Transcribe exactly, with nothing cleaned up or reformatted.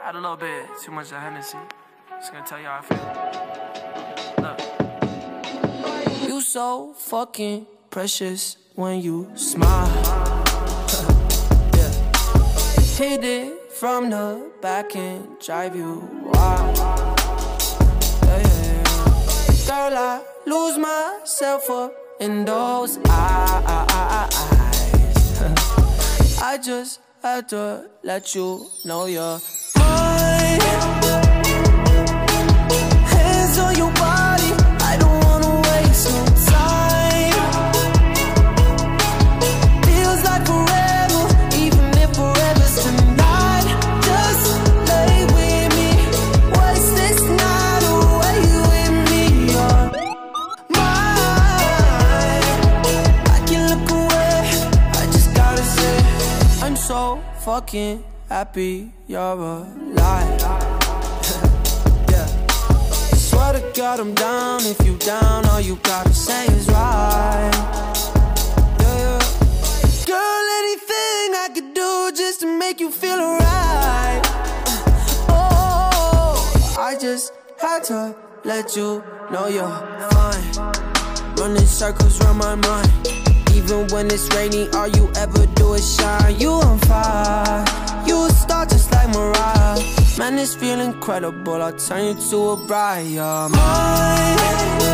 Had a little bit too much of Hennessy. Just gonna tell you how I feel. Look. You so fucking precious when you smile. Yeah. Hit it from the back and drive you wild. Yeah, yeah, yeah. Girl, I lose myself up in those eyes. I just had to let you know you're mine. Hands on your body, I don't wanna waste no time. Feels like forever, even if forever's tonight. Just lay with me, waste this night away with me. You're mine. I can look away, I just gotta say I'm so fucking happy you're alive. Yeah. Swear to God I'm down. If you down, all you gotta say is right. Yeah, yeah. Girl, anything I could do just to make you feel alright. Oh, I just had to let you know you're fine. Running circles around my mind. Even when it's rainy, all you ever do is shine. You on fire, you a star just like Mariah. Man, this feel incredible, I'll turn you to a bride. You're mine.